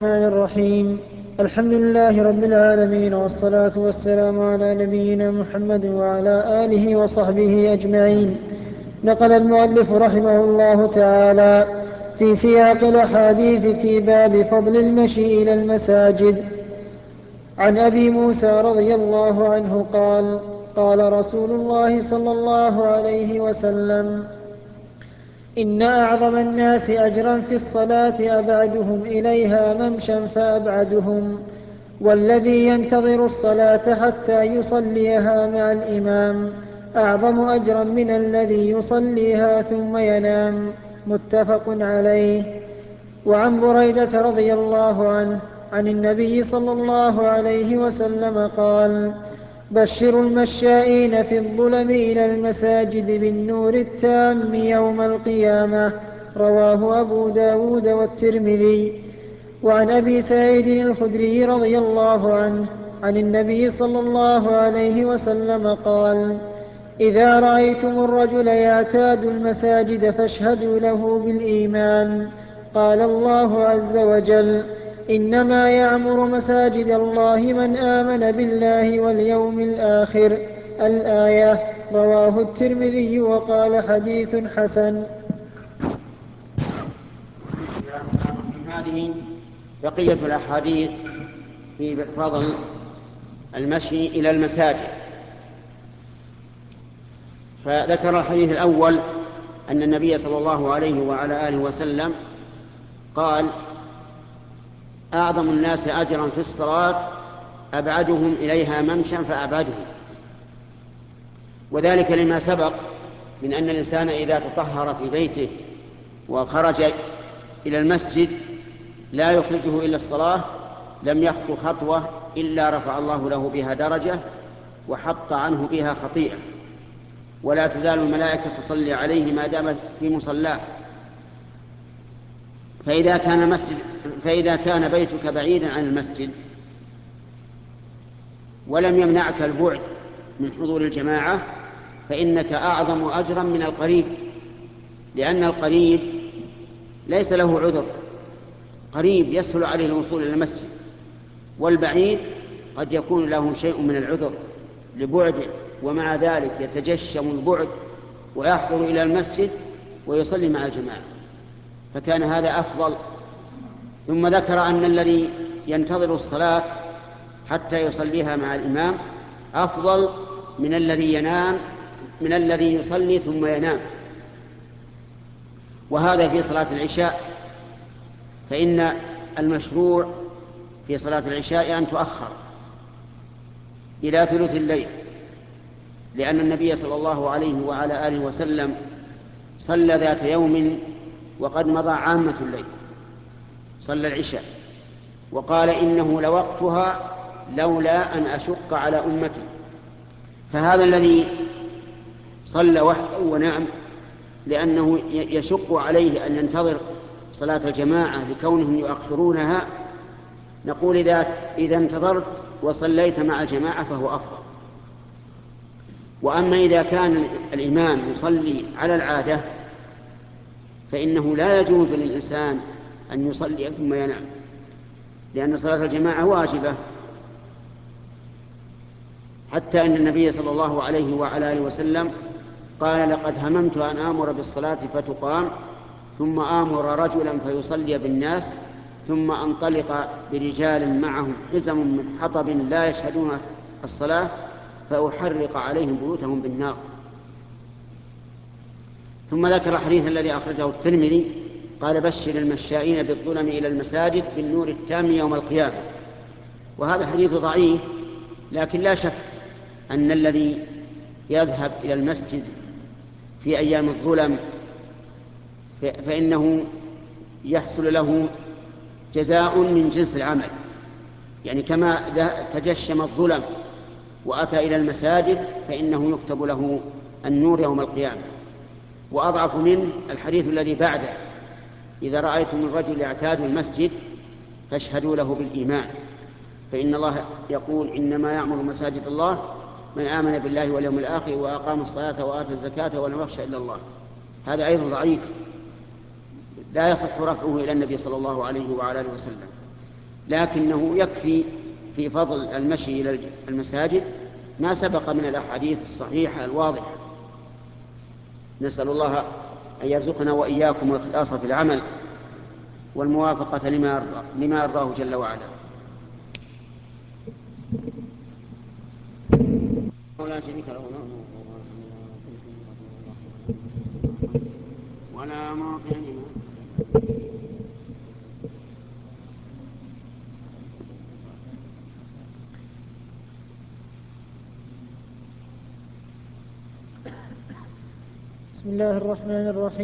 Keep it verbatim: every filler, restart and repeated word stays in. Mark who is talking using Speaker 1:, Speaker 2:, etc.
Speaker 1: الرحمن الرحيم. الحمد لله رب العالمين، والصلاة والسلام على نبينا محمد وعلى آله وصحبه أجمعين. نقل المؤلف رحمه الله تعالى في سياق الأحاديث في باب فضل المشي إلى المساجد عن أبي موسى رضي الله عنه قال: قال رسول الله صلى الله عليه وسلم: إن أعظم الناس أجرا في الصلاة أبعدهم إليها ممشا فأبعدهم، والذي ينتظر الصلاة حتى يصليها مع الإمام أعظم أجرا من الذي يصليها ثم ينام. متفق عليه. وعن بريدة رضي الله عنه عن النبي صلى الله عليه وسلم قال: بشروا المشائين في الظلم إلى المساجد بالنور التام يوم القيامة. رواه أبو داود والترمذي. وعن أبي سعيد الخدري رضي الله عنه عن النبي صلى الله عليه وسلم قال: إذا رأيتم الرجل يعتاد المساجد فاشهدوا له بالإيمان. قال الله عز وجل: إنما يعمر مساجد الله من آمن بالله واليوم الآخر. الآية. رواه الترمذي وقال: حديث حسن.
Speaker 2: هذه بقية الأحاديث في فضل المشي إلى المساجد. فذكر الحديث الأول أن النبي صلى الله عليه وعلى آله وسلم قال: أعظم الناس أجرا في الصلاة أبعدهم إليها ممشا فأبعدهم، وذلك لما سبق من أن الإنسان إذا تطهر في بيته وخرج إلى المسجد لا يخرجه إلا الصلاة لم يخطو خطوة إلا رفع الله له بها درجة وحط عنه بها خطيئة، ولا تزال الملائكة تصلي عليه ما دام في مصلاه. فإذا كان, مسجد فإذا كان بيتك بعيدا عن المسجد ولم يمنعك البعد من حضور الجماعة فإنك أعظم أجرا من القريب، لأن القريب ليس له عذر، قريب يسهل عليه الوصول إلى المسجد، والبعيد قد يكون له شيء من العذر لبعده، ومع ذلك يتجشم البعد ويحضر إلى المسجد ويصلي مع الجماعة، فكان هذا أفضل. ثم ذكر أن الذي ينتظر الصلاة حتى يصليها مع الإمام أفضل من الذي ينام من الذي يصلي ثم ينام. وهذا في صلاة العشاء، فإن المشروع في صلاة العشاء أن تؤخر إلى ثلث الليل، لأن النبي صلى الله عليه وعلى آله وسلم صلى ذات يوم وقد مضى عامة الليل، صلى العشاء وقال: إنه لوقتها لولا أن أشق على أمتي. فهذا الذي صلى وحده ونام لأنه يشق عليه أن ينتظر صلاة الجماعة لكونهم يؤخرونها، نقول إذا, إذا انتظرت وصليت مع الجماعة فهو أفضل. وأما إذا كان الإمام يصلي على العادة فإنه لا يجوز للإنسان أن يصلي ثم ينام، لأن صلاة الجماعة واجبة، حتى أن النبي صلى الله عليه وعلى آله وسلم قال: لقد هممت أن آمر بالصلاة فتقام ثم آمر رجلا فيصلي بالناس ثم أنطلق برجال معهم حزم من حطب لا يشهدون الصلاة فأحرق عليهم بيوتهم بالنار. ثم ذكر الحديث الذي أخرجه الترمذي قال: بشر المشائين بالظلم إلى المساجد بالنور التام يوم القيامة. وهذا حديث ضعيف، لكن لا شك أن الذي يذهب إلى المسجد في أيام الظلم فإنه يحصل له جزاء من جنس العمل، يعني كما تجشم الظلم وأتى إلى المساجد فإنه يكتب له النور يوم القيامة. وأضعف منه الحديث الذي بعده: إذا رأيتم الرجل يعتاد المسجد فاشهدوا له بالإيمان، فإن الله يقول: إنما يعمر مساجد الله من آمن بالله واليوم الآخر وأقام الصلاة وآتى الزكاة ولم يخشى إلا الله. هذا أيضا ضعيف لا يصح رفعه إلى النبي صلى الله عليه وعلى آله وسلم. لكنه يكفي في فضل المشي إلى المساجد ما سبق من الأحاديث الصحيحة الواضحة. نسأل الله أن يرزقنا وإياكم الإخلاص في العمل والموافقة لما لما يرضاه جل وعلا. ولا شريك له ولا معطي لما
Speaker 1: بسم الله الرحمن الرحيم.